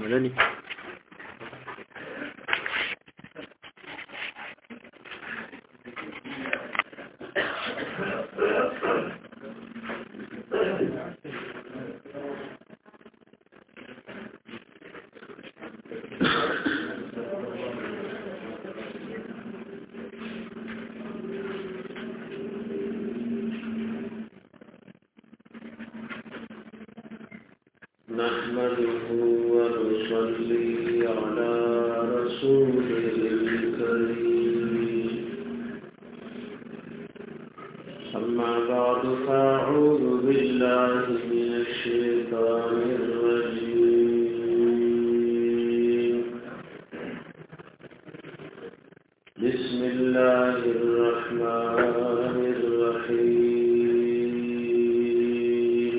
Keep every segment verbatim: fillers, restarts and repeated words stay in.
ولني نحمده ونصلي على رسوله الكريم أما بعد فأعوذ بالله من الشيطان الرجيم بسم الله الرحمن الرحيم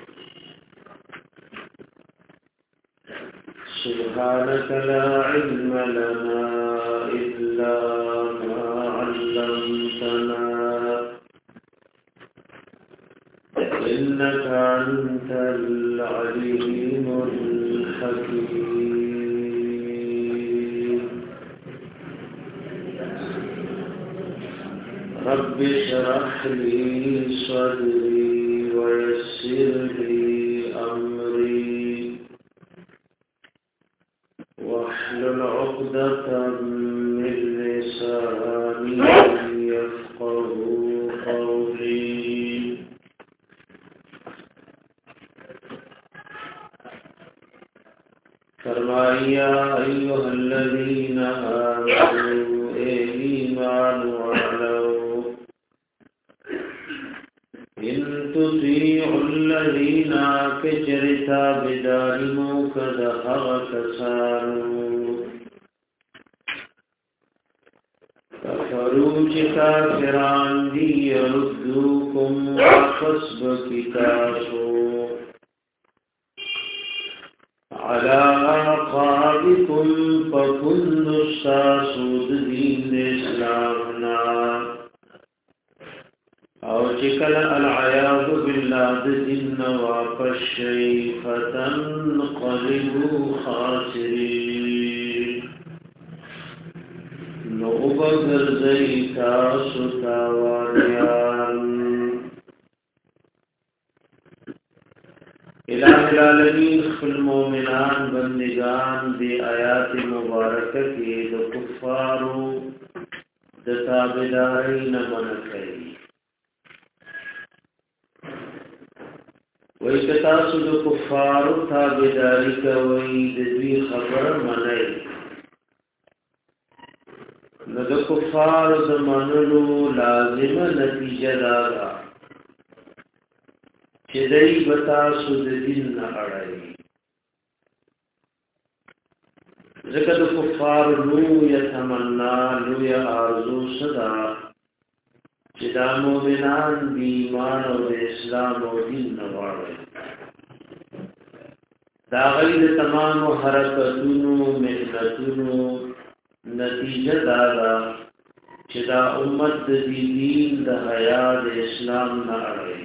سبحانك لا علم لنا إلا ما علمتنا إنك أنت العليم الحكيم رب اشرح لي صدري ويسر لي أمري واحلل عقدة من لساني يفقهوا قولي فرمایا ایها الذین آمنوا ایمان والو ان تطیعوا الذین کجرتا بدارمو کدہغ کسانو کفروا چی کافران دی یردوکم واپس بکتاسو على أعقابكم فكل الساسود دين إسلامنا أو جكل العياذ بالله دين وفشي فتنقلبوا خاسرين نوبغر زيتا ستاوانيان الہ العالمین خل مومنان بندگان دی آیات مبارکہ کی دو کفارو د تابداری نمن کئی وی کتاسو دو کفارو تابداری کوئی دوی خبر منئی نو دو کفارو د منلو لازم نتیجه دارا چې دای بتا سود دین نه اړای ځکه د کفار نو یتمنا نو یا ارزو صدا چې د مؤمنان دی ایمان او اسلام او دین نه واړي دا غیر تمام حرکتونو مهنتونو نتیجه دا ده چې دا امت د دین د حیا د اسلام نه اړای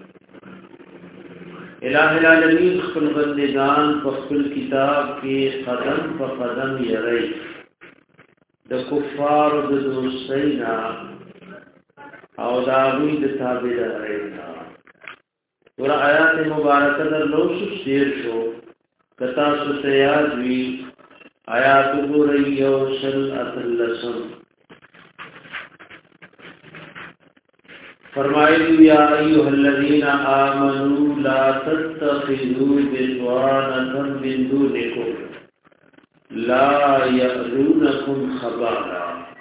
الہ العالمین خپل بندگان په خپل کتاب کې قدم په قدم یری د کفار د دوستینا او د اوی د تابعدارینا ور آیات مبارکه در لوش شیر شو کتا سیاد وی آیات ګورې یو شل اتلسم فرمائے یا ایها الذین آمنوا لا تتخذوا بطانة من دونکم لا یألونکم خبالا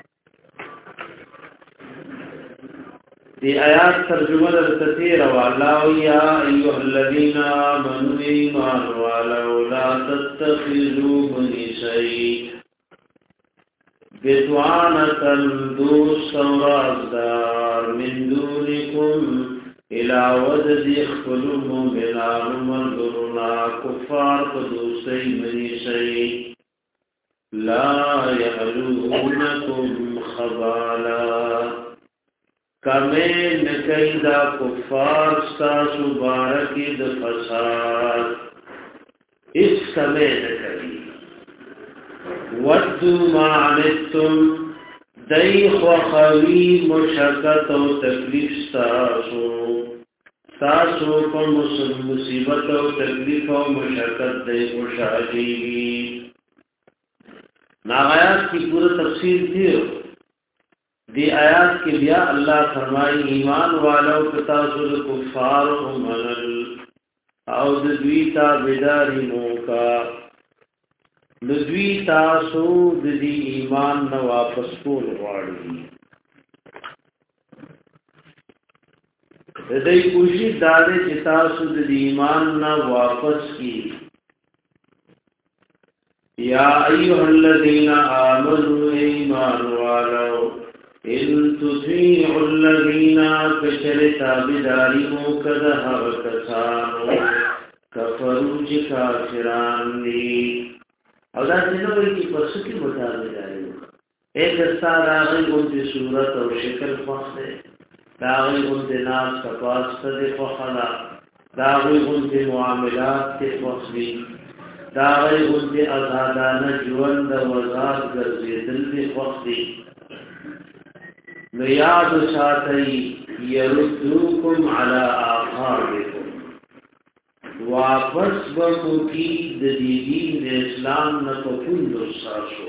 دی آیات ترجمه در تطیر والا یا ایها الذین آمنوا ایمان والا لا تتخذوا منیسئی بطانة دوست و رازدار من دونکم الى ودد اخفلوا مؤمنان مردرنا کفار قدوسی منیسی لا یعلونکم خبالا کمین نکیدا کفار ستاسو بارکی د فساد اس کمین نکی ودو ما عنتم دی خوخوی مشکت و تکلیف ستاسو ستاسو پا مصیبت و تکلیف و مشکت دی خوشاگیگی ناغیات کی پورا تفصیل تھی دی آیات کی بیا اللہ فرمائی ایمان والو کتاسو کفار و منل او دویتا بداری موکا دوی تاسو د دې ایمان نه واپس کول غواړي د دې کوشش دارې چې تاسو د ایمان نه واپس کی یا ایها الذین آمنوا ایمان والو ان تطیعوا الذین کشروا بداری موکا هغه کسانو کفروا چې کافران دي او دا څنګه وایي چې پس کې مطابق دی ایک استاد هغه د صورت او شکل فخر دا هغه د ناس کپاس ته فخلا دا هغه د معاملات ته فخري دا هغه د آزادانه ژوند او آزاد ګرځېدل ته فخري نو یاد ساتي يردوکم علی آثارکم واپس بکو کی د دین د اسلام نه پوند وساسو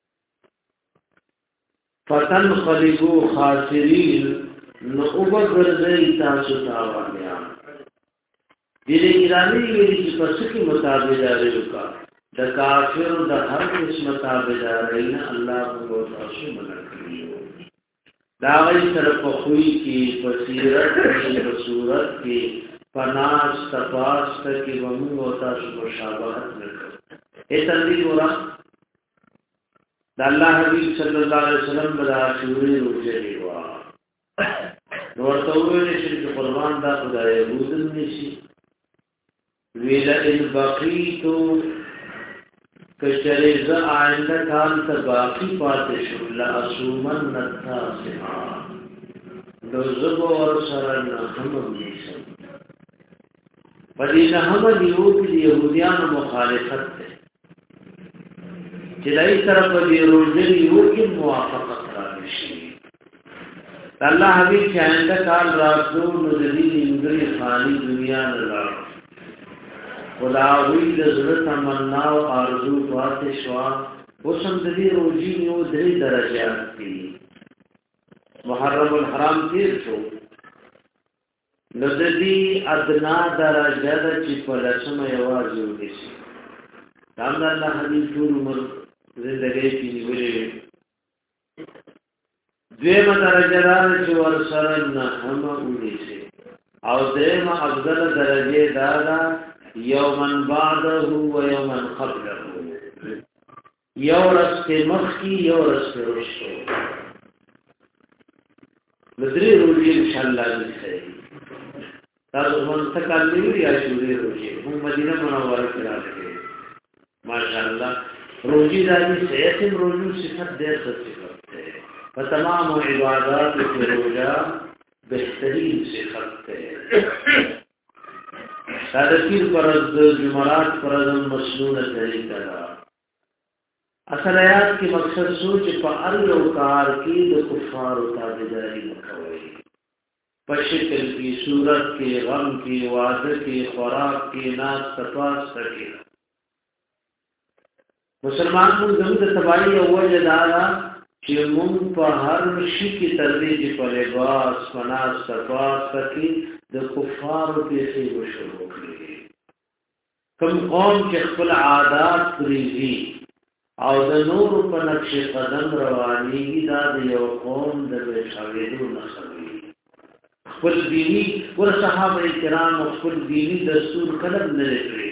فتن خلقو خاسرین نو وګرځي تاسو تاوانیا دې ایرانی ویلي چې پس کې مطابقداري وکا د کافر د هر قسم مطابقداري نه الله په تاسو منکړي دا غي سره په خوې کې بصیرت کې په صورت کې پناس تپاس تکی ومون و تاسو مشابهت نکر اے تنظیم ورا دا اللہ حبیب صلی اللہ علیہ وسلم بدا شوری روچے دیوا نورتووی نشن کی قربان دا خدا یهودن نشی ویلا ان باقیتو کشریز آئندہ کان تا باقی پاتشو لأسومن نتاسمان دو زبو اور سرن حمم نیسن پدې نه هم دیو کې يهوديان مخالفت ده چې دای سره په دې روزي یو کې موافقت راوشي الله حبيب چې آینده کال راتلو نو د دې انګري خالي دنیا نه لاړ خدا وی د زړه تمنا او ارزو واته شوا وسم د دې روزي یو درې درجات دي محرم الحرام تیر شو نزدی ادنا درجه ده چې په لسمه یوازې وږي دام الله حدیث ټول عمر زندګۍ کې نیولې دیمه درجه ده چې ور سره نه هم وږي او دیمه افضل درجه ده ده یومن بعده و یومن قبله یو رست مخکی یو رست رسو مدري روزي ان شاء الله دې تاسو مون تکلیف یا شوري روزي هم مدینه منوره کې راځي ماشاءالله روزي دادي صحت روزو صفت ډېر صفت ده په تمام عبادت کې روزه بهترین صفت ده سادتیر پرز جمعرات پرز مسنون طریقه ده اصل آیات کی مقصد سوچ په هر یو کار کې د کفار او تابعداري وکوي په شکل کې صورت کې غم کې وعده کې خوراک کې ناز تپاس کې مسلمان موږ زموږ تباہی او وجه دارا چې موږ په هر شي کې تدریج په لباس پناس تپاس کې د کفار په څیر وشو کړی کوم قوم چې خپل عادات پریږي او د نور په نقش قدم رواني دا د یو قوم د بشاویدو نخوي خپل دینی ور صحابه کرام خپل دینی دستور کلم نه لري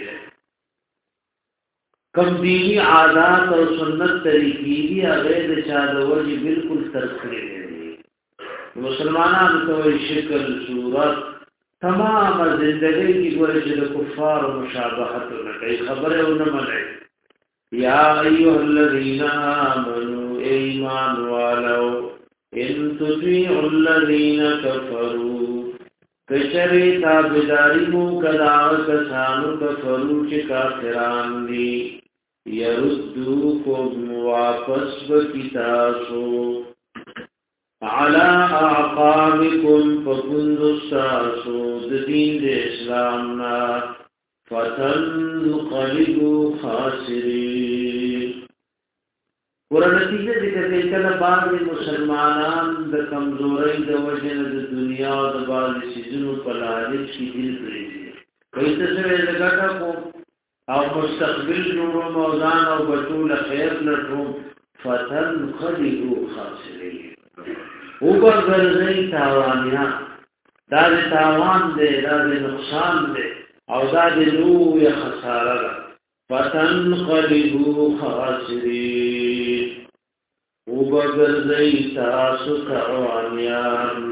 کم دینی عادات او سنت طریقې دی هغه د چا د وجه بالکل ترک کړی دي مسلمانانو ته شکل صورت تمام زندگی کی ګورې چې د کفار مشابهت نه کوي خبره ونه مني یا ایها الذین آمنوا ایمان والو ان تطیعوا الذین کفروا کشری تابداری مو کدا کسانو کفرو چې کافران دي يردوكم واپس بکتاسو على اعقابكم فكند الساسو دين الاسلامنا فتنقلبوا خاسرين ورنتیجه ذکر کئی کل بعض مسلمانان د کمزوری د وجن د دنیا و د بعض سیزنو پلالش کی دل پریدی کئی تصویر لگتا کو او مستقبل جوړو موزان او بطول خیر لټوم فتنقلبوا خاسرین او برگرزی تاوانیان دا دی تاوان دی دا دی نقصان دی او دا دی لوی خساره دا فتنقلبوا خاسرین او برگرزی تاسو تاوانیان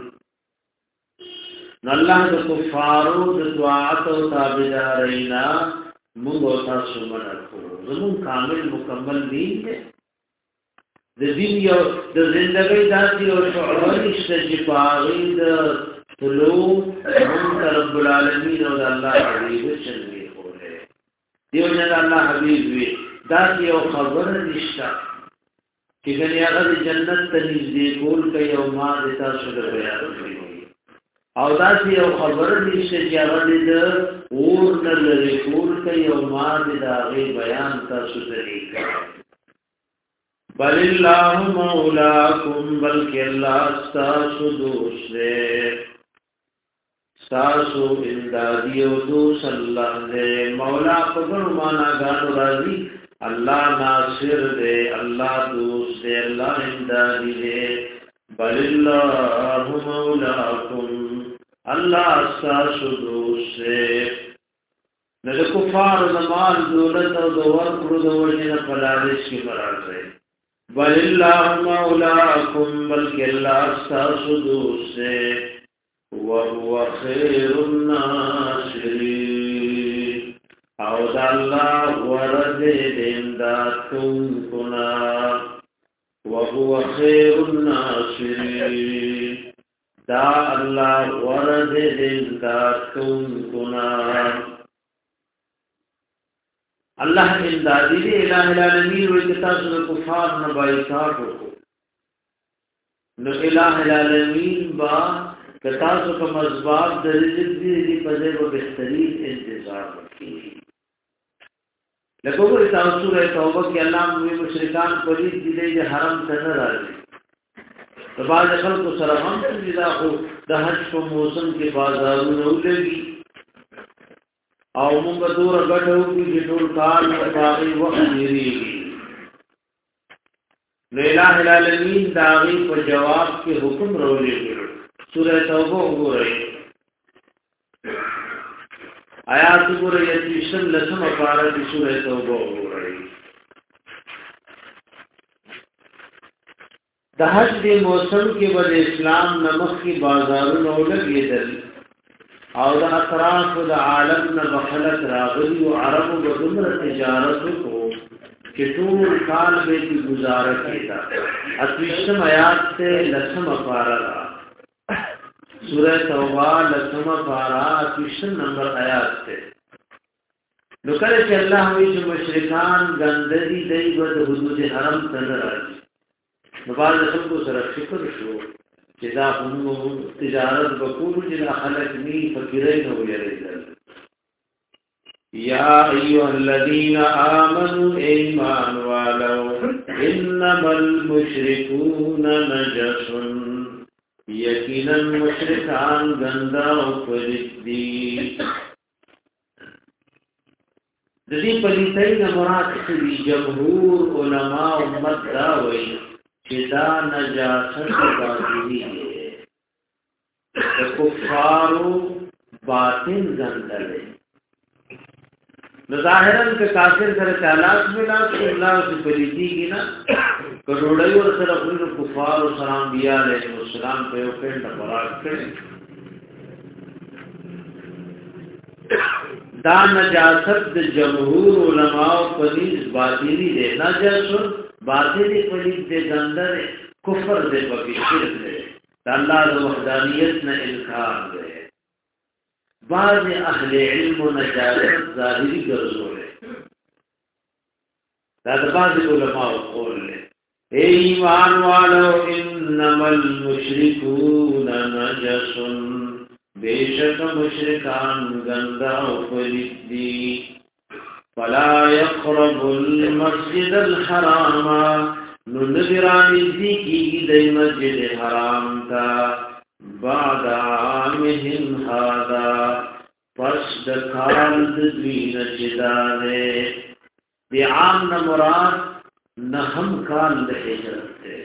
نالله دا کفارو دا دعات و تابدارینا منگو تاسو منکو زمون کامل مکمل دین دی د دین یو د زندګۍ داسې او شعوري شته چې پاغي د طلوع من رب العالمین او د الله حبیب چلوي کوله دیو نه الله حبیب وی داسې یو خبر نشته چې ګنې هغه جنت ته نږدې کول کوي او ما د تاسو د بیان کوي او داسې یو خبر نشته چې هغه د اور نه لري کول کوي او ما د هغه بیان تاسو ته کوي بل اللہ مولاکم بلکہ اللہ ستاسو دوست دے ستاسو امدادی و دوست اللہ دے مولا قبر مانا گانو راضی اللہ ناصر دے اللہ دوست دے اللہ امدادی دے بل اللہ مولاکم اللہ ستاسو دوست دے نہ کفار زمان دولت و دور کرو دوجن پلارش کی مراد ہے بل اللہ مولاکم بلکہ اللہ استاسو دوست ہے وهو خیر الناصرین او دا اللہ ورد امداد کن کنا وهو خیر الناصرین دا اللہ ورد امداد کن کنا اللہ امدادی دے الہ العالمین و اکتاس و کفار نبائیتات کو نو الہ العالمین با کتاس و کم ازباب در رزق دی دی پذے و بہترین انتظار رکھی لکو بر تاثر توبہ کہ اللہ موی مشرکان پرید دیدے جے حرم تنر آرے تو بعض خلق کو سرحم تنیدہ خو دا حج کو موسم کے بازاروں نو لگی او مونږ دور غټو کې ټول کال په باغی وخت دیریږي الہ العالمین داغي په جواب کې حکم راولېږي سورہ توبه وګورئ آیات وګورئ چې شل لسمه پاره د سورہ توبه وګورئ د حج د موسم کې ول اسلام نمخ کې بازارونو لګېدل او دا اطراف دا عالم نا بخلق راغلی و عرب و دمر تجارت کو کہ طول کال بیتی گزارت کیتا اتوشتم آیات سے لسم پارا را سورہ توبہ لسم پارا اتوشتم نمبر آیات سے نکر چا اللہ ہوئی جو مشرکان گنددی دی ود حدود حرم تنر آجی نباز سب کو سر فکر شو چې دا هم تجارت وکړو چې دا خلک ني فقیرین او یریدل یا ایها الذین آمنوا ایمان والو انما المشركون نجس یقینا مشرکان گندا او پلیتی د دې پلیتۍ نه مراد څه جمهور علما امت دا وایي چې دا نجاست باطنی ہے د کفارو باطن گندل ہے ظاهرا که کافر سره تعلق ملا تو الله سے پلیتی کی نا کروڑای ور سره خپل کفار او سلام بیا علیہ السلام په یو پند برات کړي دا نجاست د جمهور علماء پلیز باطنی دے نجاست باطنی پلیز دے گندر کفر دے پکی شرک دے اللہ د وحدانیت نہ انکار دے بعض اهل علم و نجاست ظاهری گرزو ہے دا د بعض علماء قول له اے ایمان والو انما المشركون نجس بیشک مشرکان گندا او پلید دی فلا يقرب المسجد الحرام نذرانی ذکی دی مسجد حرام تا بعد عامهم هذا پس دکال دوین چدانے دی عام نمراد نہم کال د ہجرت تے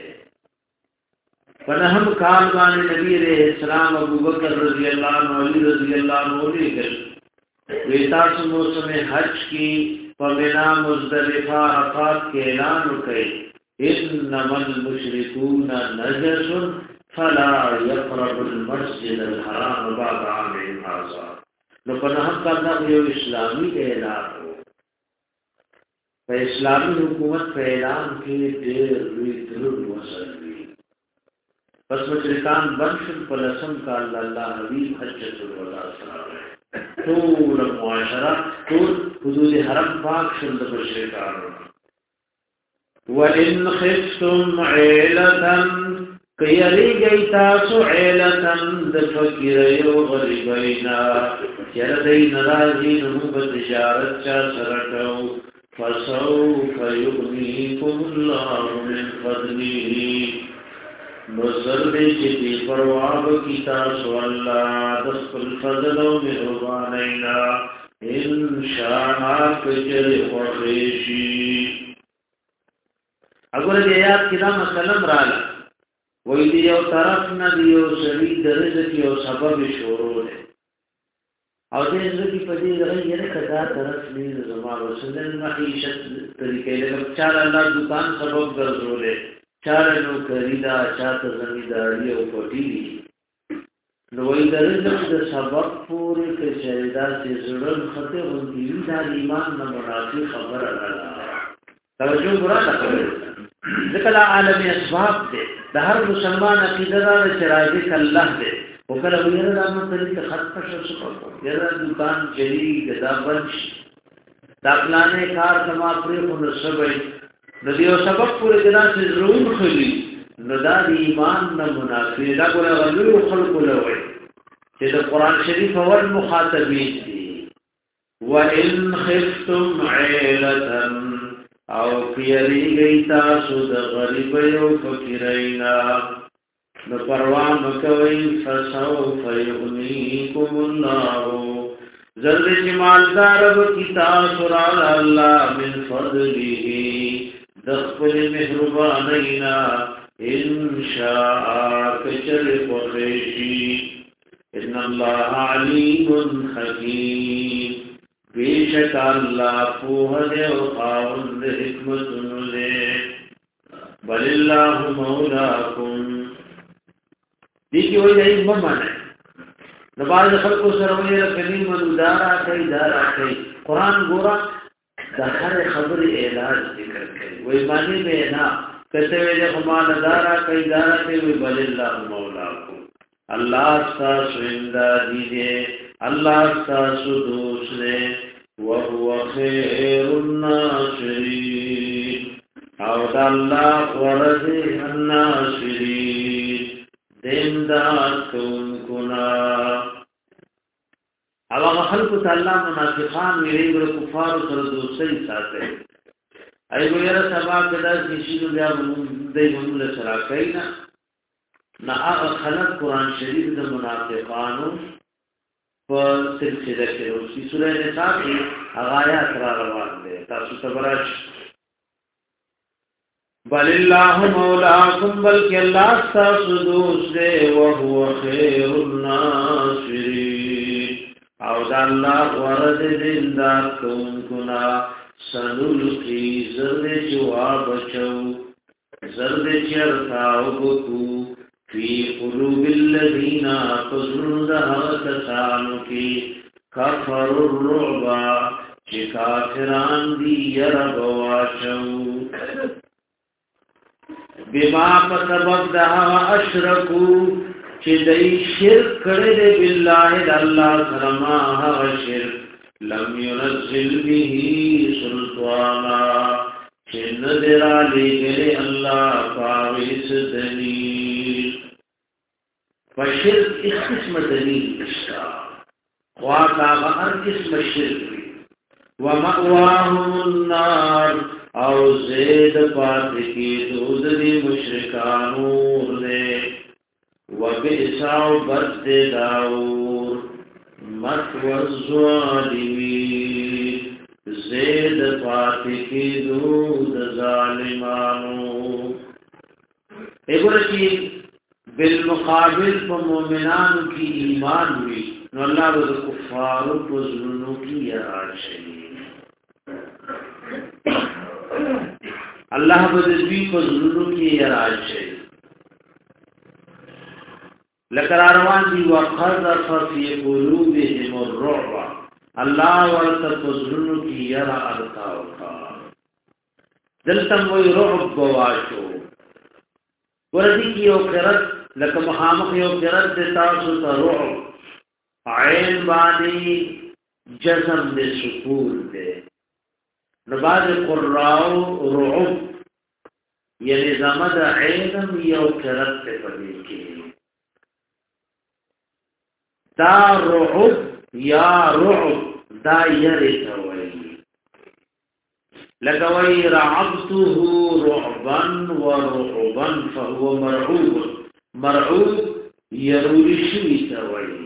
فنہم کال باندې نبی علیہ السلام ابو بکر رضی اللہ عنہ علی رضی اللہ عنہ لے ویتاس موسم حج کی فمنا مزدلفہ عرفات کے اعلان کئ انما المشركون نجس فلا يقرب المسجد الحرام بعد عامهم هذا نو فنہم کال دا یو اسلامی اعلان ہو په اسلامي حکومت په اعلان کې ډېر لوی ضرور وسلوي پس مشرکان بنشل په لسم کال الله حبیب حجۃ الوداع سره ټول معاشره ټول حدود حرم پاک شول د مشرکانو وَإِنْ خِفْتُمْ عِيلَةً کيري گيتا سو عِيلَةً د فقير یو غریبینا چر دای ناراضي نو په تجارت چا سره کو فسوف يغنيكم الله من فضله نصر دې چې پرواز کی تاسو الله د خپل فضل او مهربانینا ان شاء کجر خوشي اگر دې یاد کړه مسلم رااله وې دې یو طرف نه دی یو سړي درجه کې یو سبب شروع ده او دې ځکه په دې غوړي یې کدا طرف نه زما رسول معیشت طریقې له چار الله دکان سبب ګرځولې چار نو خریدا چاته زمینداری او پټی نو وې درځه د سبب پورې کې شریدا چې زړه خطه ونی دا ایمان نه منافي خبره ده توجه ګرانه کوي ځکه عالم اسباب دې د هر مسلمان عقیده دا چې راځي الله دې وکړه ویره د امر طریقه خط شو شو یره دکان چلی دا بنش دا پلانې کار سما پرې په نسبې د دې سبب پورې جنا چې ضرور خلی نو دا د ایمان نه منافي دا ګره غلو خلق له وي چې د قران شریف اول مخاطبین دي وان خفتم عيله او کیری گیتا سود غریب یو فقیرینا نو پروا مکوئی فسوف یغنیکم اللہ زرد جمالدار بکتا سرال اللہ من فضله دخل محربانینا انشاء کچر قریشی ان اللہ علیم حکیم بیشک اللہ پوہد و خاوند حکمت نلے بل اللہ مولاکم دیکھیں وہی نہیں ممانا ہے نباز خلق و سروی رکنی منودارا کئی دارا کئی قرآن گورا دہر خبر علاج ذکر کئی وہی معنی میں نا کہتے ہوئے جب ہمارا دارا کئی دارا کئی وہی بل اللہ مولاکم اللہ استاسو امدادی دے اللہ استاسو دوسرے وَهُوَ خَيْرُ النَّاصِرِينَ او دا اللہ ورد الناصرین دیندار کون کنا او اغا خلقو تا اللہ منافقان ویرین گر کفار سر دوسری ساتے ای گو یرا سبا کدا کشیدو بیا دی منول سراکینا نا آغا خلق قرآن شریف دا منافقانو پر سلسلہ کرو اس کی سورہ نساء کی اغایات را روان دے تاسو تبراش بل اللہ مولاکم بلکہ اللہ استاسو دوست دے وہو خیر الناصرین او دا اللہ ورد دندار کون کنا سنلقی زرد جواب چو زرد چرتاو بکو فی قلوب الذین قزرون دہا کسانو کی کفر الرعبا چی کافران دی یربواچو بما پسبب دہا اشرکو چی دی شرک کرد باللہ اللہ سرماها شرک لم ينزل به سلطانا چې ندرا لګلې الله پاویس دلیل فشرک اس قسم دلیل نشتا خواتا هر قسم شرک ومأواهم النار او زید پات کی دود دی مشرکانور دے وبئساو بد داور مطو الظالمین زید پات کی دود ظالمانو اگرچی بالمقابل پا مومنانو کی ایمان بھی نو اللہ بذ کفارو پا ظلمو کی یراد شئی اللہ بدوی کو ظلمو کی یراد شئی لکراروان دی وقذف فی قلوبهم الرعب اللہ ورطا کو ظلمو کی یرا ارتاوکا دلتم وی رعب گواشو وردی کی او قرد لکا محامق یو قرد تاسو تا رعب عین بانی جزم دے سکون دے نباد قرآو رعب یعنی زمد عینم یو قرد تے پدی کی دا رعب یا رعب دا یری توئی لکوئی رعبته رعبا ورعبا فهو مرعوب مرعوب یرولی شوی توئی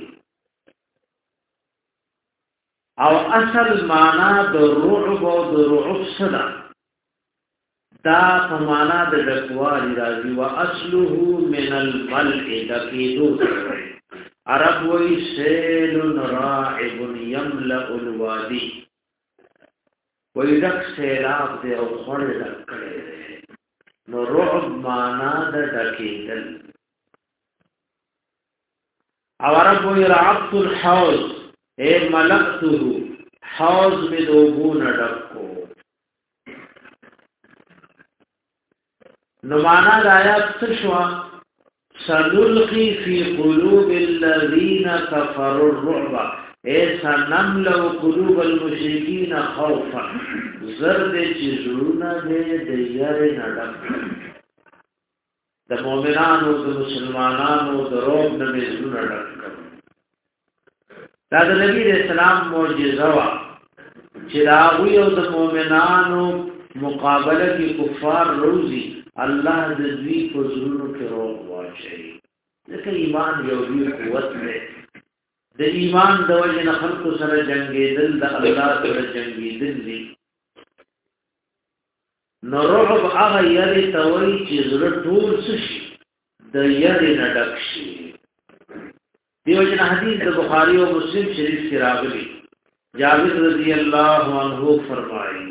او اصل معنا د رعب او د رعب صدا دا فمانا د دکوالی راضی و اصله من الملع دقیدو توئی عرب وی سیل راعب یملأ الوادی وی دک سیلاب دے او خور دک کرے دے نو رعب مانا دا دکیدل او عرب وی رعبت الحوض اے ملکتو حوض میں دوبون ڈکو نو مانا دا آیات سشوا سنلقی فی قلوب الذین کفروا الرعب ایسا نملو قلوب المشرکین خوفا زرد چیزونا دے دیر نڈک دا مومنانو دا مسلمانانو دا روب نمیزونا ڈک دا دا نبی علیہ السلام معجزوا چراغوی او دا مومنانو مقابلہ کی کفار روزی اللہ دزوی کو ضرورو کے روب واچائی لیکن ایمان یوزی قوت میں د ایمان د وجه خلق سره جنگي دل د الله سره جنگي دل دي نو رعب هغه یاري توي چې زړه ټول شي د یاري نه ډک شي دیو جن حدیث د بخاری او مسلم شریف کې راغلي جابر رضی الله عنه فرمایي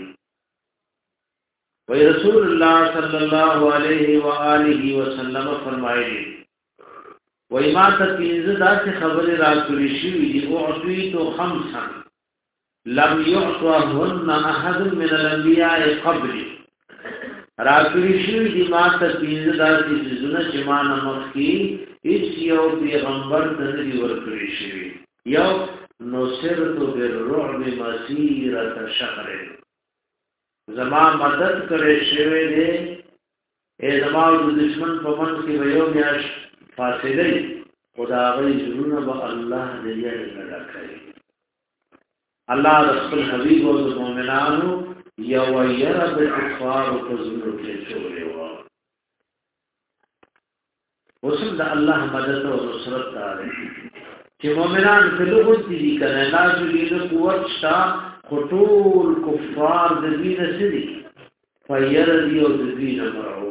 وی رسول الله صلی الله علیه و آله وسلم فرمایي وی ما تا پینزه دا سی خبر را کلی شوی دی اعطویتو خمسا لم یعطوهن احد من الانبیاء قبلی را کلی شوی دی ما تا پینزه دا سی جزونه جمان مخی اس یو پیغمبر تنری ورکلی شوی یو نصرتو بالرعب مسیرت شهر زمان مدد کرے شوی دی اے زمان دو دشمن پمن کی ویو میاش فاصله خدا غي زرونه به الله دې یې نه کوي الله رسول حبيب او مؤمنانو یو یره د کفار او زرو کې چولې و وسل د الله مدد او نصرت دار چې مؤمنان په لوګو دي کنه لازم دې قوت شتا خطول کفار د دین سړي فیر دی او د دین مرعوب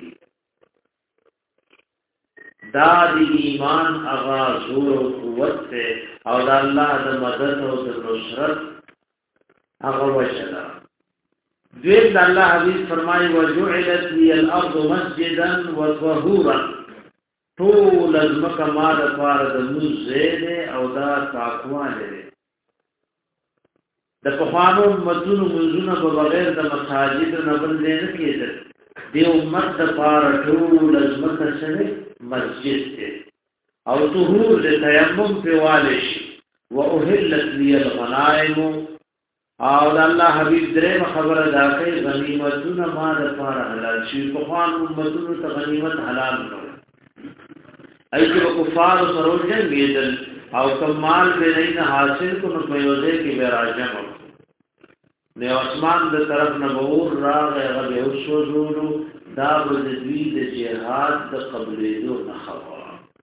دا دی ایمان اغا زور و قوت تے او دا اللہ دا مدد و دا نصرت اغا وشلا دوید دا اللہ حدیث فرمائی وجعلت لی الارض مسجدا و طهورا طول ازمکا مادا پارا دا مزید او دا تاکوان دا پخوانو مدون منزون بغیر دا مساجد نبن دینا کیدر دی امت دا پارا طول ازمکا سنے مسجد تے او طهور دے تیمم پہ والش و احلت لی الغنائم او د الله حبيب درې خبره دا کوي غنیمتونه ما د پاره حلال شي په خوان امتونو ته غنیمت حلال نه ایږي په کفار سره جنگیدل او کمال به نه حاصل کو نو په یوځای کې به راځم نو اسمان د طرف نه بور راغ هغه یو شو زورو دا د دوی د جهاد د قبلېدو نه خبره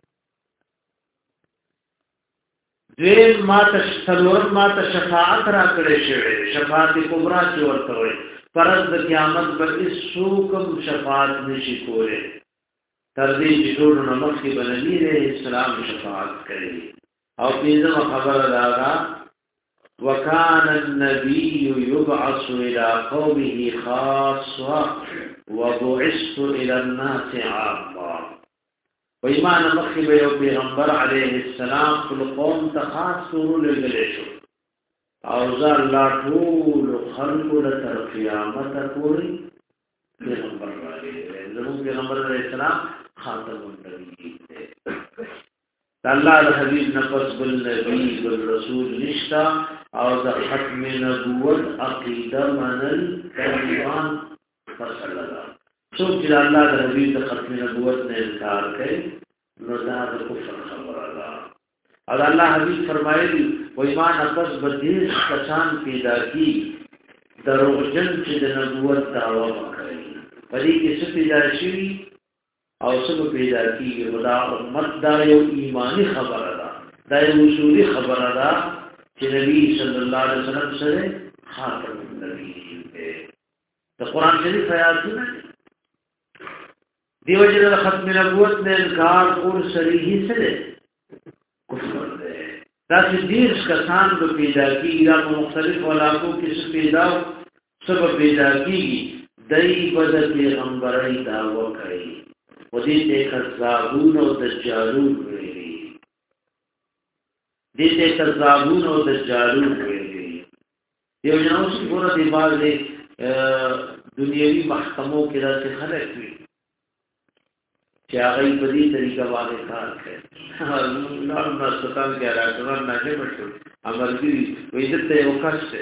دیم ما تشتلور ما تشفاعت را کړې شوی شفاعت کبرا چې ورته وي پرز د قیامت به هیڅوک شفاعت نشي کوله تر دې چې ټول نمک کې بنبی رحمه اسلام شفاعت کوي او پیغمبر خبر راغا وکان النبي يبعث الى قومه خاصه وبعثت الى الناس عامه و ایمان مخی به یو پیغمبر علیه السلام کل قوم تخاص سورو لگلشو او ذا اللہ طول خلق لتر قیامت کوری پیغمبر علیه زمون پیغمبر علیه السلام خاتم النبی دے اللہ دا حبیب نفس بالنبی بالرسول نشتا او دا ختم نبوت عقیدہ منل تنیوان فصل اللہ سوک چې الله د حبیب د ختم نبوت نه انکار کوي نو دا د کفر خبره ده او الله حبیب فرمایلی و ایمان پس بدیش کسان پیدا کی دروغجن چې د نبوت دعوا کوي پدې کې څه پیدا شي او څه پیدا کیږي خدا امت دا یو ایمانی خبره ده دا یو اصولي خبره ده چې نبی صلی الله علیه وسلم سره خاتم النبی دی د قران شریف آیاتونه دیو جن ختم نبوت نے انکار اور صریحی سے کفر ہے تاکہ دیرش کسان کو پیدا کی یا مختلف علاقوں کی پیدا سبب پیدا کی دئی بد پیغمبرئی دعوی کری ودیتے کذابون و دجالون ہوئی دیتے کذابون و دجالون ہوئی دیو جن اس کی پورا دیبال دے دنیاوی محکموں کے راستے خلق ہوئی چې هغه په دې طریقه باندې کار کوي نو نو ستان کې راځون نه کې مشهور امرګي وې دته یو کارسته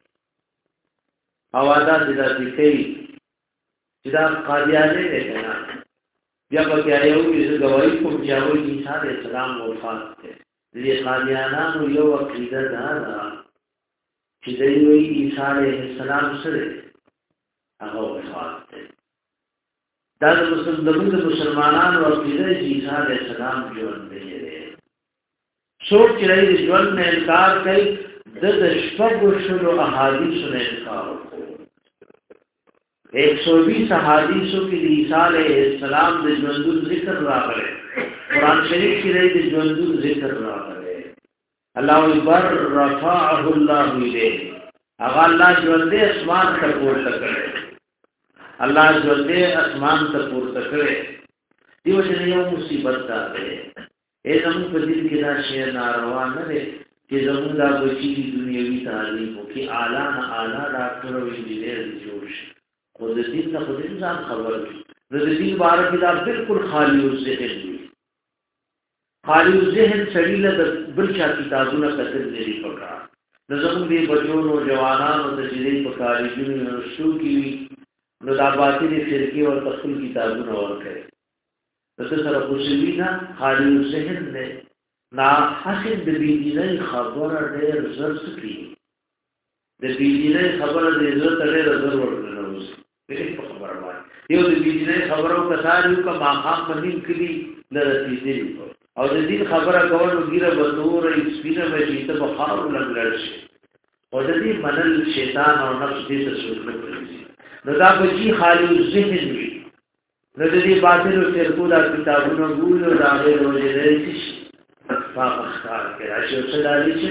اوادا د دې کوي چې دا قاضیانه ده کنه بیا په کې یو یو غواړي کوم چې هغه عیسی علیه السلام وفات کړي دې قاضیانانو یو عقیده ده چې دوی عیسی علیه السلام سره هغه وفات کړي دا د مسلمانانو عقیده چې عیسی علیه السلام ژوند دی څوک چې د ژوند نه انکار کوي د شپږو شلو احادیثو نه انکار کوي ایک سو بیس احادیثو کې د عیسی علیه السلام د ژوند ذکر راغلی قرآن شریف کې د ژوند ذکر راغلی الله اکبر رفعه الله الیه هغه الله ژوند اسمان ته پورته کړی الله جوړه اسمان ته پورته کړي دیو چې یو مصیبت ده اے زموږ په دې کې دا شی ناروا نه دی چې زموږ د بچی دنیوي تعلیم او کې اعلی نه اعلی ډاکټر او انجینر جوړ شي خو د دې څخه د ځان خبر دی د دې باره کې دا بالکل خالی او ذهن دی خالی ذهن سړي له بل چا کتابونه کتل لري پکا د زموږ د بچو نو جوانانو د دې په کاریګونو شو کې نو دا باطل فرقه او تخیل کتابونه ورکړي دغه سره خوشبینا خالی ذهن نه نا حاصل د دې خبره ډېر زر سکی د دې خبره دې زر ته ډېر زر ورکړي په خبره باندې یو د دې خبرو کثارو کا ماقام باندې کلی لرتي او د دې خبره کولو ګیره بدور سپینه مې ته بخار ولګل شي او د دې منل شیطان او نفس دې ته سوچ کوي نو دا بچی خالی ذهن وي نو د دې باطل او فرقو دا کتابونو ګورو دا غیر وجه شي پاک اختار کې راشي او صدالي شي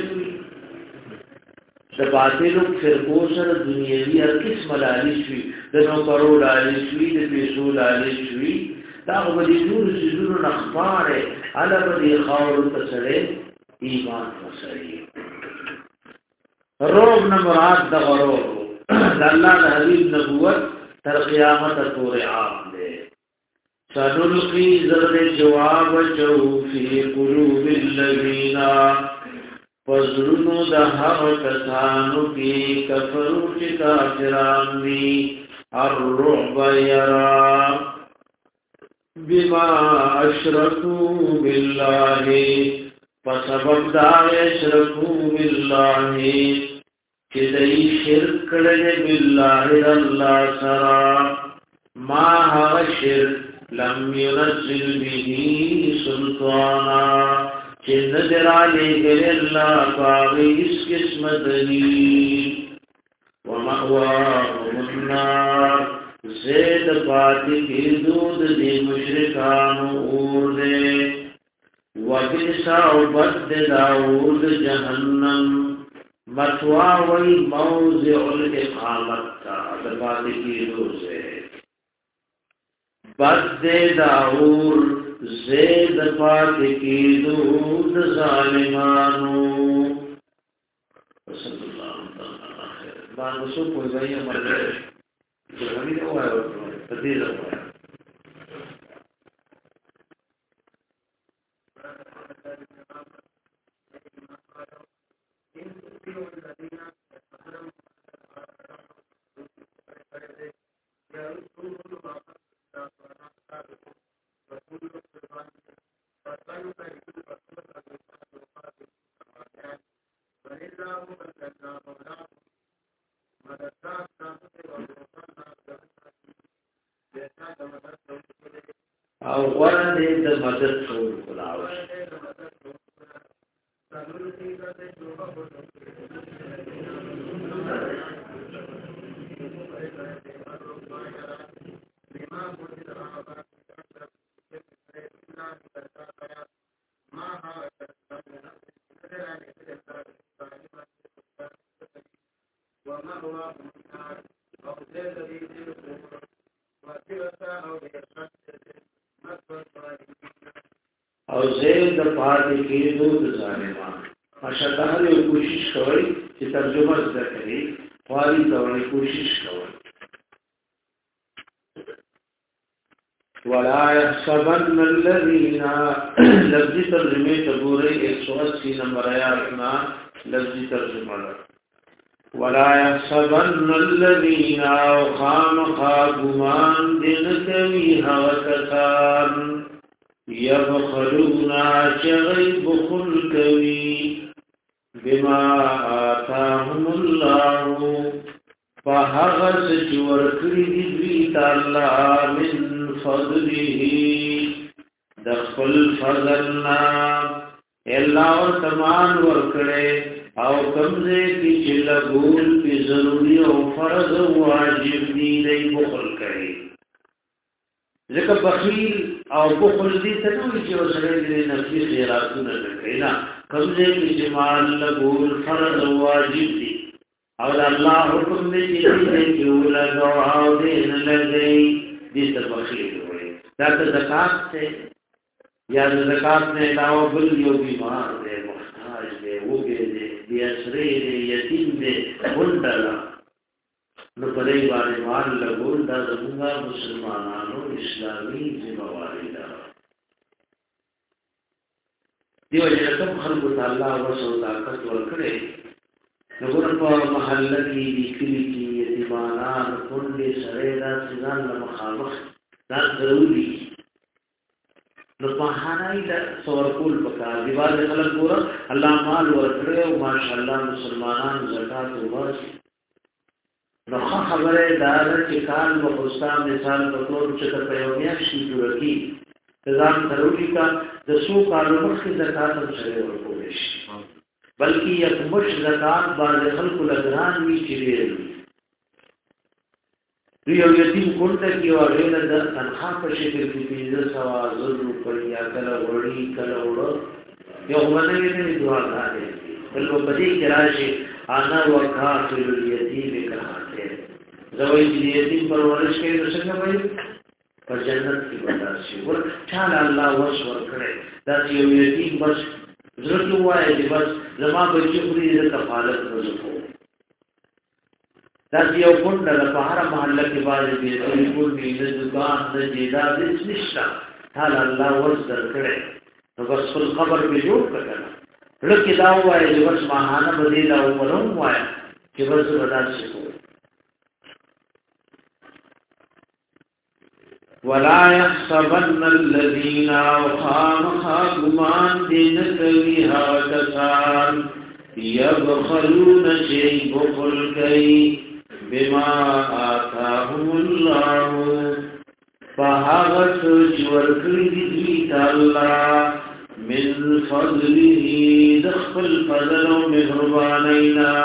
د باطل او فرقو سره دنیوي هر قسم لالي شي د نو کرو لالي شي د پیسو لالي شي دا په دې نور سيزونو نخباره علي په خاور تسره ایمان وسري روب نه مراد د غرو الله د حبیب نبوت تر قیامت پورې عام دی سنلقي زر جواب جو فی قلوب الذین پزړونو د هغه کسانو کې کفرو چې کافران دي الرعب یرا بما اشركوا بالله فسبب دا اشركوا بالله چې دای شرک کړل بالله الله سره ما هغه شرک لم ينزل به سلطانا چې نظر علی ګل الله باغی اس قسم دلیل ومأواهم النار زید پاتی کی دود دی مشرکانو اور دے وبئسا وبد داود جہنم متوا وی موضع الاقامت تا پاتی کی دود سے بد داور زید پاتی کی دود ظالمانو صلی اللہ علیہ بان رسول کوئی بھائی ہمارے جو ہمیں ہوا ہے تدیر ہوا ہے او ورد د مدد ټول کلاو او زید د پاتې کېدو د ظالمان ماشاءالله یو کوشش کوي چې ترجمه زده کړي خالي ډول کوشش کوي ولا يحسبن الذين لفظ ترجمه تبوره ایک سو اسی نمبر آیات نا لفظ ترجمه ولا يحسبن الذين خامخا غمان دین کوي هوا کسان یبخلونا چغی بخل کوي بما آتاهم الله فهغس چورکری دوی تعالی من فضله دخل فضلنا اللہ ورتمان ورکڑے او کمزے کی چلگول پی ضروری او فرض واجب دی دی بخل کرے ذکر بخیل او بخل دی تنوی چی وسرے دی نفسی خیراتون لکینا کمزے کی جمال لگول فرض واجب دی او اللہ حکم دی چی دی جو لگو آو دین لگئی دی تبخیل ہوئے داتا زکاة سے یا زکاة نے علاوہ بل یو بیمار دے محتاج دے وگے دے بی اسرے دے یتیم دے بندلا نو پدای باندې مال لګول دا زموږه مسلمانانو اسلامي ذمہواری ده دیو چې کوم خلکو تعالی وسو طاقت ورکړي نو په محله کې د کلی کې یتیمانان کونډې سره دا ځان له مخامخ دا ضروري نو په هانای دا څور کول پکار دیوال خلک ګور الله مال ورکړي او ماشاءالله مسلمانان زکات ورکړي نو خبره دار چې کال مخصوصا مثال په تور چې په یو میاشت جوړ کی ځان ضروري کا د سو کالو مخکې زکات هم سره ورکول شي بلکې یک مش زکات باندې خلکو لګران وی چې دی یو یتیم کوټه کې او غیر د تنخواه په شکل کې پیځه سوا زرو پر یا کله وړي کله وړو یو باندې نه دعا غواړي بلکې په دې کې راشي انا وکافر الیتیم کہاتے زوی یتیم پرورش کې نو څنګه وایي پر جنت کې وداسي ور چاله الله وس ور کړی دا یو یتیم بس ضرورت وایي چې بس زما بچی خوري د کفالت وځو دا یو کونډه د بهر محله کې باندې دی ټول دې د دکان د جیدا د نشتا حال الله وس در کړی نو بس خپل خبر به جوړ کړه لکه دا وایي چې بس ماهانه بدې دا ومرم وایي چې بس بدل شي ولا يحسبن الذين وخامخا گمان دین کوي ها کسان يبخلون شيء بخل کوي بما آتاهم الله فهغت جورکړي دي الله من فضله دخل فضل و مهربانینا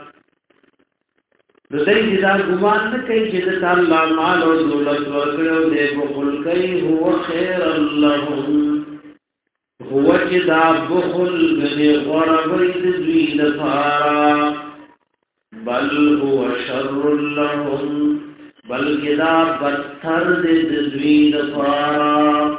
دای دا ګمان نه کوي چې د الله مال او دولت ورکړو دې بخل کوي هو خیر لهم هو چې دا بخل غني غربې د دوی لپاره بل هو شر لهم بلکې دا بدتر دې د دوی لپاره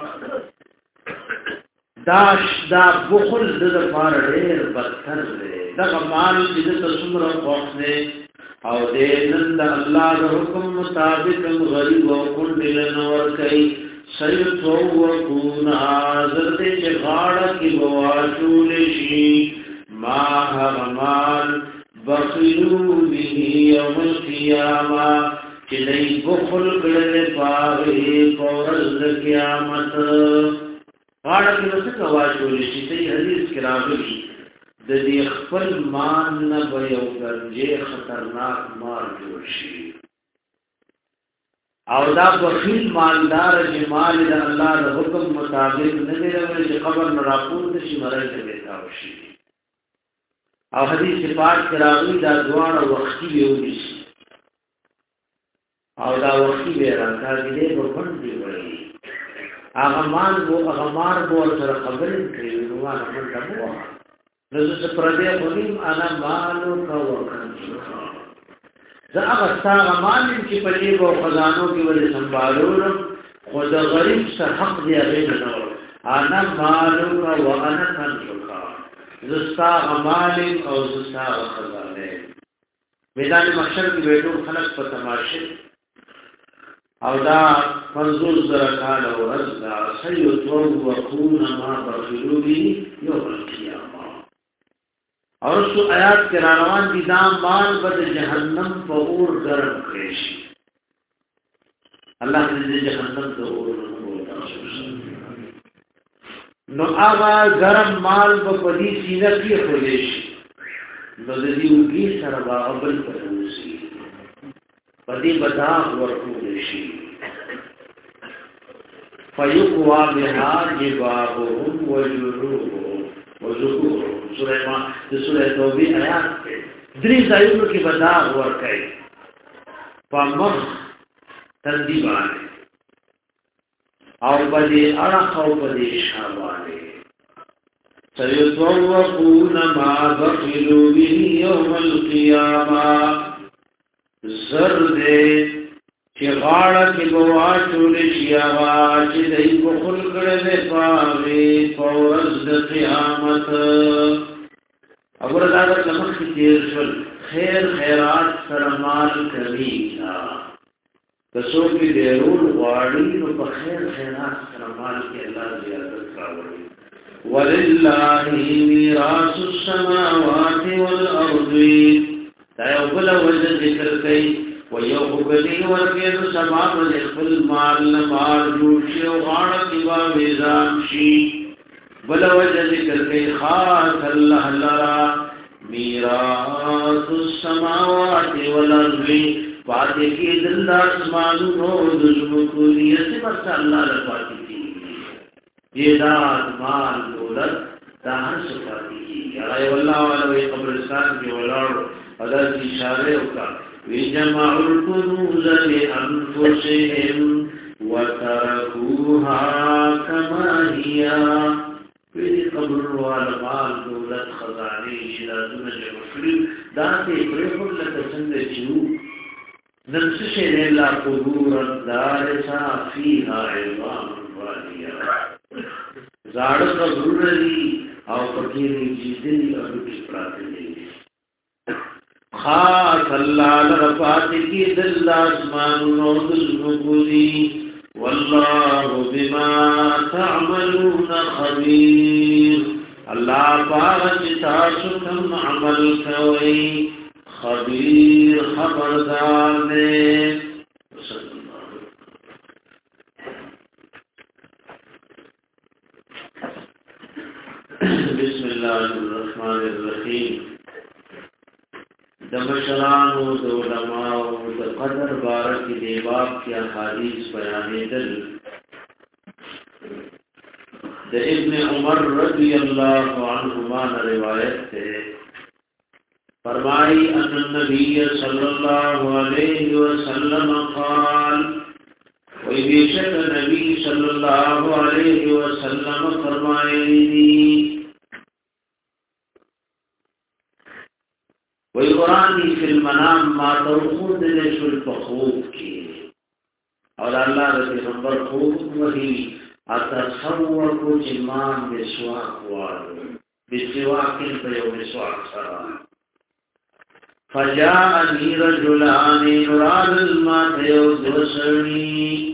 دا دا بخل د لپاره ډېر بدتر دی دا مال چې د څومره خوښ او دې نن د الله د حکم مطابق غریب او کندل نور کوي سید تو وکون حاضر دې چې غاړه کې بواشول شي ما هرمال بخلو به یوم القیامه چې دې بخل کړل پاره پورز د قیامت غاړه کې وسه بواشول شي ته حدیث کې راغلي د دې خپل مان نه به یو ګرځي خطرناک مار جوړ شي او دا بخیل مالدار چې مال د الله د حکم مطابق نه دی راوړي چې قبر نه راپور شي مرای ته وتا شي او حدیث پاک کراوی دا دواړه وختي وي او دا وختي به راځي دې په باندې وایي هغه مال وو هغه مار وو سره خبرې کوي نو هغه څنګه وو نزد پردے خودیم انا مالو کا وکن زا اغسطاغ مالیم چی پجیب و خزانوں کی ولی سنبالون خود غریب سر حق دیا غیر نور انا مالو کا و انا کنشکا زستاغ مالیم او زستاغ خزانیم میدان محشر کی بیٹو خلق پا تماشی او دا منظور زرکان و رزدا سیطو وکون ما بخلو بی یوم القیامة اور اس آیات کے روان دي دام مال بد جہنم فور گرم کریشی اللہ دې جہنم ته اور نو آغا گرم مال په پدی سینه کې خلیشي نو د دې وګي سره باغبل پروسی پدی بدا ورکو شي فیقوا بها جباههم وجنوبهم وذکور سورہ ما د سورہ توبه آیات درې ځایونو کې بداغ ورکړي پمخ تندیبان او بده اړه او بده شابانه سيطوقون ما بخلوا به يوم القيامه زرد چې غاړه کې بواچول شي هغه چې دای په خل کړه پاوي فورز د قیامت وګوره دا د مخ کې شول خیر خیرات سرمال کوي نا تاسو کې ډېرول غواړي نو په خیر خیرات سرمال کې الله زیادت راوړي ولله میراث السماوات والارض دا یو بل وجه ذکر کوي ويوبدي ورکه سماع خپل مال مال جوړ او غاړه دیوا میزان شي بل وجه ذکر کوي خاص الله لرا میراث السماوات والارض پاتې کې دل اسمانونو د زمکو دې بس الله لپاره دي یدا مال دولت دا هر څه پاتې دي هغه والله والله قبرستان کې ولاړ ادا اشاره وکړه وجمع الكنوز لأنفسهم وتركوها كما هي في قبر والمال دولت خزانه شرازون جمشري داتي بريخل لتسند جيو نمسش لله قبورا دارسا فيها عظام واليا زار قبور لي او فقير جيدني أبكي پراتني خاص الله لرفات کی دل اسمان و ذل والله بما تعملون خبير الله پاک چې تاسو کوم عمل کوي خبير خبردار دی. بسم الله الرحمن الرحیم. د مشرانو د علماءو د قدر بارک دی باب کې احادیث بیانېدل. د ابن عمر رضی الله عنهما روایت ہے فرمائی ان النبی صلی اللہ علیہ وسلم قال ویشک نبی صلی اللہ علیہ وسلم فرمائی ویقرانی فی المنام ما ترخود لشو الفخوف کی اور اللہ رضی نمبر خوف وحی اتصور کو جمان بسواق والو بسواقن پیو بسواق سرا فجاءنی رجلانی نراد المات یو دوسرنی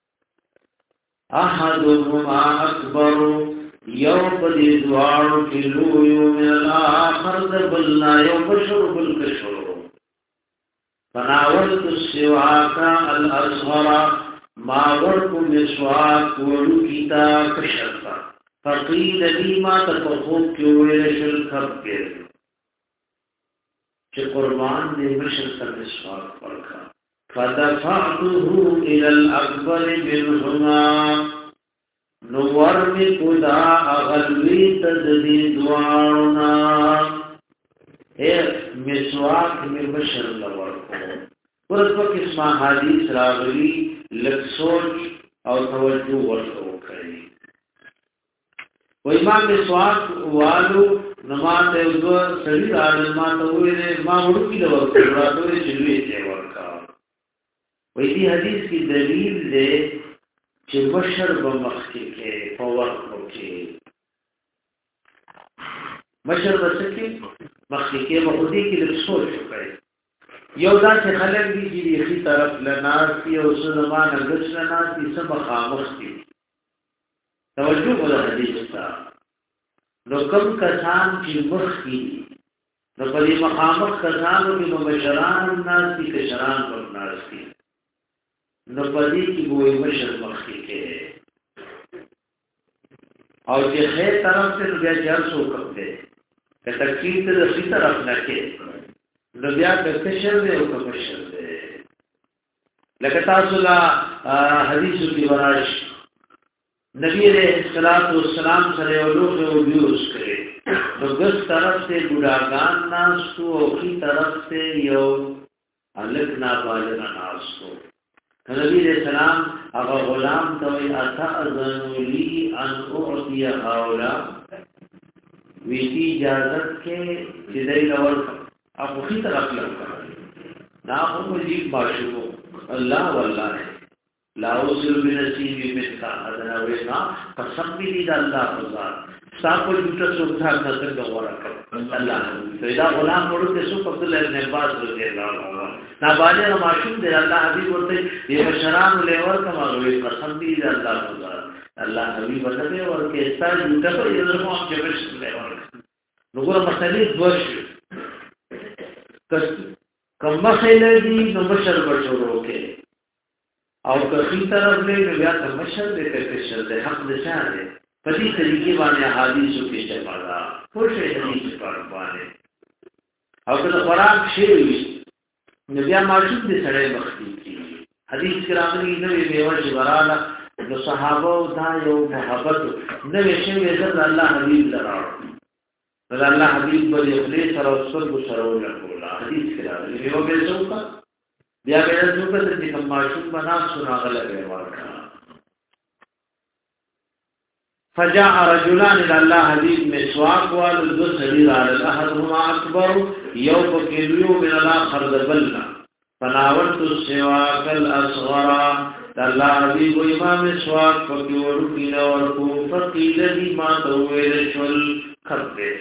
احدهما اکبر یو پدی دوارو کلو یو من الاخر دبلنا یو بشر بالکشر فناولت السواقا الاصغر ما ورکو مسواک ورو کیتا کشرتا فقیل لی ما تفخوب کیوئے شل کب گر چه قربان دے مشر تا مسواک ورکا فدفعته الى الاکبر منهما نورمی کدا اغلوی تددی دوارنا اے مسواک میں مشر لورکو ورکو کسما حدیث راغلی لک سوچ او توجه ورته وکړي. و امام مسواک والو نماز یو سړي راځي ما ته ویل ما ورکی د وخت راځي چې لوي ته ورکا. و دې حدیث کی دلیل دی چې بشر بمخکې کې په وخت کې بشر بسکه مخکې کې په دې کې لک سوچ وکړي. یو دا چې خلک دي چې یخي طرف لناس دي او سلمان اگرش لناس دي سب خامخ دي. توجه ولا حدیث تا نو کم کسان چې مخ دي نو په دې مخامخ کسانو کې مبشران الناس دي کشران پر ناس دي نو په دې کې وې مشر مخ کې او چې خیر طرف ته بیا جار سو کوم دي که تکلیف ته د خې طرف نه کې نو بیا د کشر دی او کشر دی. لکه تاسو لا حدیث کې ورایش نبی علیہ الصلوۃ والسلام سره یو لوګ او بیوس کړي نو ګس طرف سے بډاګان ناسو او کی طرف سے یو الک نا بالغ ناسو. نبی علیہ السلام هغه غلام ته اتا اذن لی ان اعطي هؤلاء ویتی اجازه کې چې دای لور اب اسی طرف لگا نا هم عجیب باشو اللہ واللہ لا اوصل بنصیبی مثلا ادنا وینا قسم بھی دی اللہ فضال صاحب کو جوٹا سوچا نظر گوارا کر اللہ فیدا غلام موڑو کے سوک عبداللہ ابن عباس رضی اللہ عنہ نابالغ معشوم دے اللہ حبیب ہوتے یہ بشران لیور کما روی قسم بھی دی اللہ فضال اللہ حبیب بتبے اور کہ اس طرح جوٹا پر یہ ذرا ہم جبش لیور نگور مسئلی دوش کم مخیل دی نو مشر بشورو کے او کخی طرف لے نو بیا تا مشر دے کشر دے حق دشان دے پتی طریقے بانے حادیثو کے جمعہ خوش حدیث پر بانے او کتا قرآن شیوی نو بیا معشوق دے سڑے مختی کی حدیث کرامنی نوی بیوش برالا نو صحابہ دا یو محبت نوی شیوی زر اللہ حبیب لراؤ رضا اللہ حبیب بل اخلیص اور صلب سرول لکولا حدیث کرا لیکن وہ بیسو کا بیا بیسو کا تردی کم معشوق بنا سنا غلق ایوارکا. فجاء رجلان اللہ حبیب میں سواق والو دو سریر آل احدهما اکبر یو پکیلیو من الاخر دبلنا فناولت السواق الاصغر اللہ حبیب و امام سواق پکیورو کینا ورکو فقیل دی ما تویر شل خطے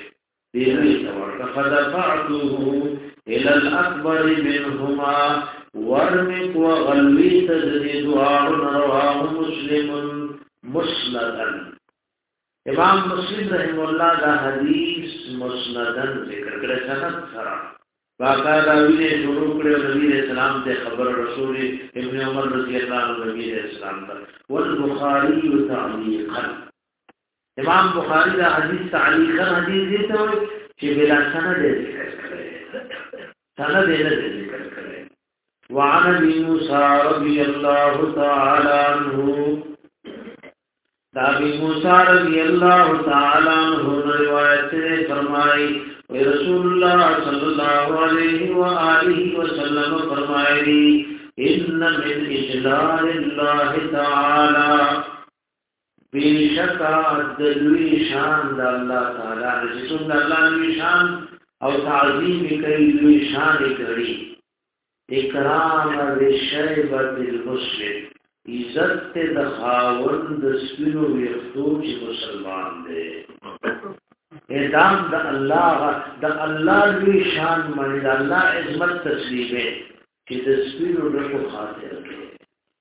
فدفعته الى الاكبر منهما ورمك وغلوي تزري دعاء رواه مسلم مسندا. امام مسلم رحم الله دا حدیث مسندن ذکر کړی سند سره واقعا ویله شروع کړو نبی رسول الله ته خبر رسول ابن عمر رضی الله عنه نبی رسول الله والبخاری تعلیقا امام بخاری دا حدیث تعلیقا حدیث دی ته چې بلا سند ذکر کړی سند یې ذکر کړی وعن ابي موسى رضي الله تعالى عنه ابي موسى رضي الله تعالى عنه روایت سے فرمائی رسول الله صلی الله علیه و آله وسلم فرمائے ان من اجلال الله تعالی بشکا دلوی شان د الله تعالی رسول الله لوی شان او تعظیم کوي لوی شان کوي اکرام الشیبه المسلم عزت د خاوند سپینو ویختو چې مسلمان دی اعدام د الله د الله لوی شان باندې د الله عظمت تسلیمه چې د سپینو ډکو خاطر کوي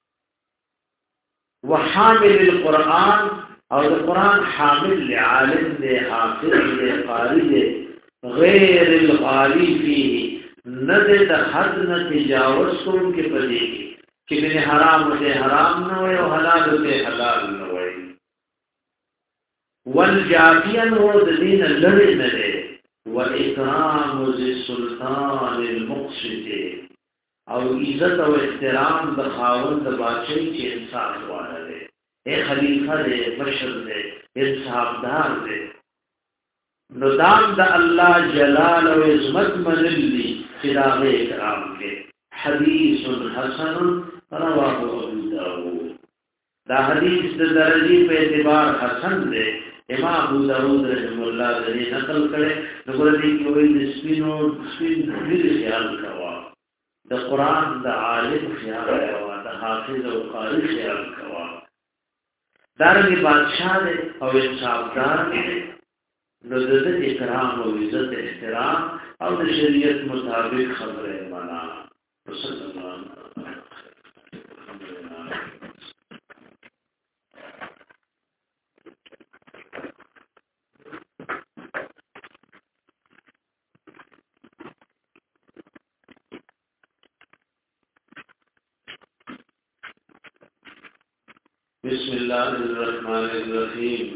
وحامل القرآن او د قرآن حامل عالم دی حافظ دی قاری دی غیر الغالی فيه ند د حد نه تجاوز کوم کې پدې چې کنه حرام ته حرام نه وي او حلال ته حلال نه وي والجافيا هو د دین لری نه دی واکرام ذی السلطان المقصد او عزت او احترام د خاوند د بادشاہي چې انصاف والا دی اے خلیفہ دی بشر دی انصافدار دی نو دام د الله جلال او عظمت منلی چې دا اکرام کې حدیث حسن رواه ابو داود دا حدیث د درجه په اعتبار حسن دی امام ابو داود رحمه الله دې نقل کړي نو ګورئ چې وایي د سپینو سپین دې خیال کوا د قران د عالم خیال کوا د حافظ او قاری خیال کوا دارنګ بادشاہ دې او انصافدار دې نو د دې اکرام او عزت احترام او د شریعت مطابق خبره معنا صلی الله علیه بسم الله الرحمن الرحیم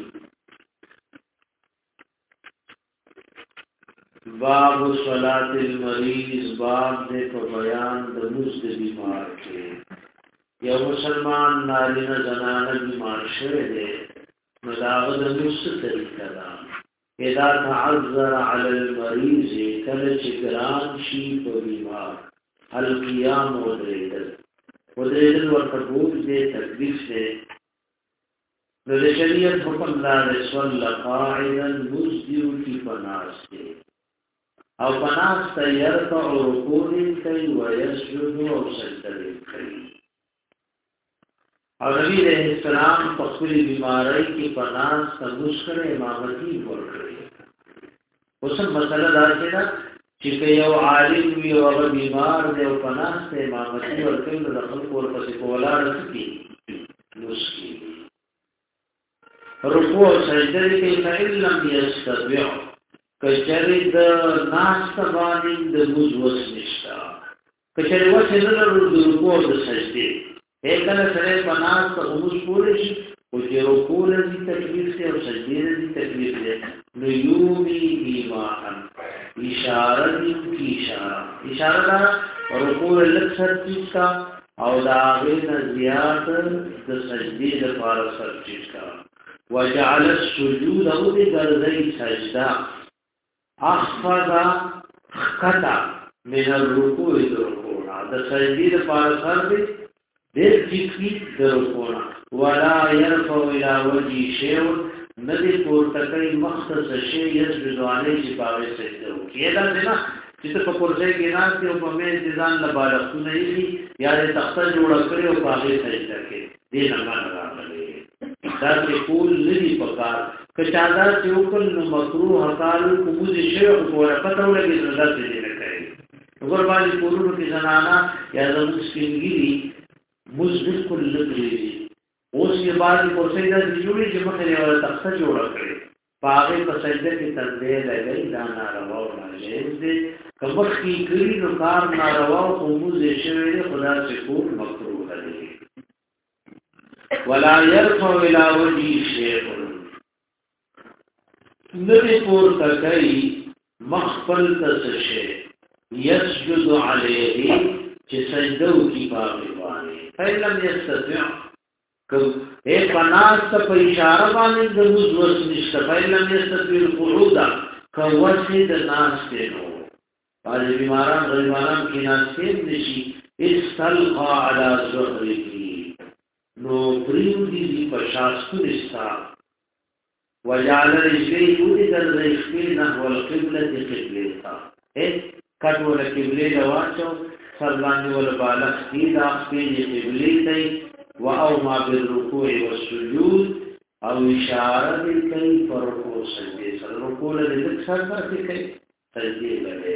باب صلاة المریض باب دے په بیان د مزد بیمار کې یو مسلمان نارینه زنانه بیمار شوی دی نو دا د مزد طریقه ده اذا تعذر على المریض کله چې ګران شي په بیمار القيام ودریدل ودریدل ورته بوج دی تکلیف دی نو د شریعت حکم دا د صلی قاعدا مزدیو کی پناس دی او پناس تیرفع رکوع کوي ويسجد او سجده کوي او نبی علیہ السلام په خپل بیماری کې پناس تموس کړي امامتي ورکړي اوس مسله دا ده چې یو عالم وي او بیمار دی او پناس ته امامتي ورکړي نو د خلکو ورپسې کولاړ سکی نوسکی رکوع او سجده کوي فإن لم يستطع کچری د ناس باندې د موږ وسنشتا کچری وڅ نه لرو د رکوع د سجدي هکله سره پناس ته موږ پوره شي او چې رکوع د تکبیر سره او سجدي د تکبیر سره نو یومي ایمان اشاره دی کی اشاره اشاره دا رکوع لکثر چیز کا او دا غیر زیات د سجدي د فارغ سر چیز کا وجعل السجود او د ګرځي سجدا اخفض خطا من الرکوع الرکوع دا سجدی دا پارسال دی دیر چکی دا رکوع ولا يرفع الى وجه شیو ندی پورتکی مختص شی یسجدوانی چی پاوی سجدو کیه دا دینا چیتا پا پرسے کی ناس تی او پا مین دیزان لبالختو نہیں یا دی تختہ جوڑا کری او پاوی سجدہ کے دینا من را ملے دا تی کول ندی پکار کچادا چې وکړ نو مکروه حقال کومز شی او ګوره پته ولګي نو داسې دې نه کوي وګور باندې کورونو کې زنانا یا زموږ سپینګيري موږ بالکل لګري اوس یې باندې کرسي د جوړې چې مخې ولا تخته جوړ کړي پاغه په سجده کې تندې لګي دا ناروا او ناجیز دي کله چې کړي نو کار ناروا او موزه شوی دی خدا شکور مکروه دی ولا يرفع الى وجه شيء نبی پور تکای مخفل تسشه يسجد عليه چې سجده کی پاغه باندې فلم يستطيع کم اے پناس تا پا اشارہ بانے دروز وست نشتا فیلم یستطویل قعودا کوسی دا ناس تینو باز بیماران غریبانان کی ناس تین نشی استلقا علا زهری کی نو پریو دیزی پشاستو نستا وجعل رجلی یودی در رجلی نحو القبلت قبلیتا اے کٹ والا قبلی لواچو سربانی والا بالخ کی داخلی قبلی تی وَأَوْمَا بِالرُّكُوعِ وَالسُّجُودِ او اشاره دې کوي پر رکوع سجدي سره رکوع له دې څخه څه کوي سجدي لګي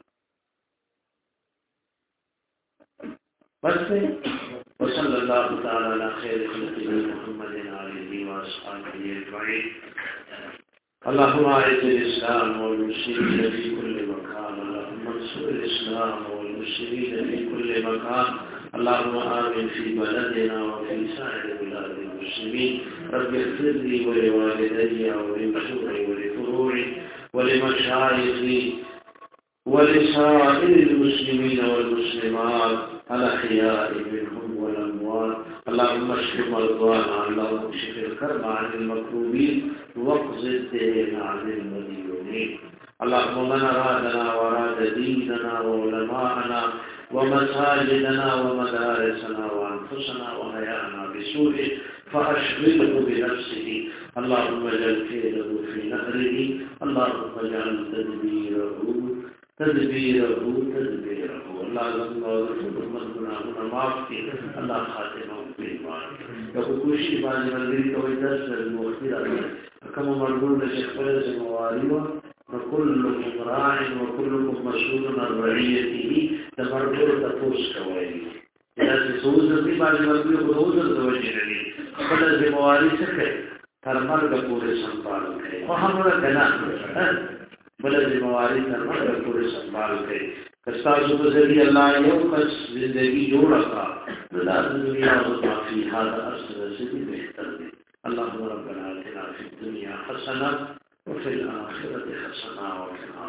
بس وصلى الله تعالى على خير خلقه محمد عليه واصحابه اجمعين اللهم اعز الاسلام والمسلمين في كل مكان اللهم انصر الاسلام والمسلمين في كل مكان اللهم آمن في بلدنا وفي سائر بلاد المسلمين رب اغفر لي ولوالدي ولمشوري ولفروعي ولمشايخي ولسائر المسلمين والمسلمات الأحياء منهم والأموات اللهم اشف مرضانا اللهم اشف الكرب عن المكروبين واقض الدين عن المديونين اللهم من أرادنا وأراد ديننا وعلماءنا ومساجدنا ومدارسنا وأنفسنا وحيانا بسوء فأشغله بنفسه اللهم اجعل كيده في نهره اللهم اجعل تدبيره تدبيره تدبيره اللهم اغفر لنا معافي الله خاتمه بالإيمان يقول كوشي بعد ملغري كوي درس المختير كما مرغول الشيخ فلس مواريوه وكلكم راع وكلكم مسؤول عن رعيته تمرغول تفوس كوي اذا سوز دي بعد ملغري خروج توجه لي فلس مواري سكه ترمرغ پورے سنبھال کرے وہاں گنا بلد موارد ترمرغ پورے سنبھال کرے کستاسو بزرگی اللہ یو کس زندگی جوڑا کا بلا دنیا و ما فی هذا اصل سبی بہتر دے اللہم ربنا آتنا فی الدنیا حسنہ وفي الآخرة حسنة وقنا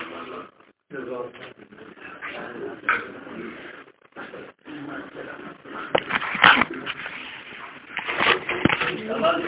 عذاب النار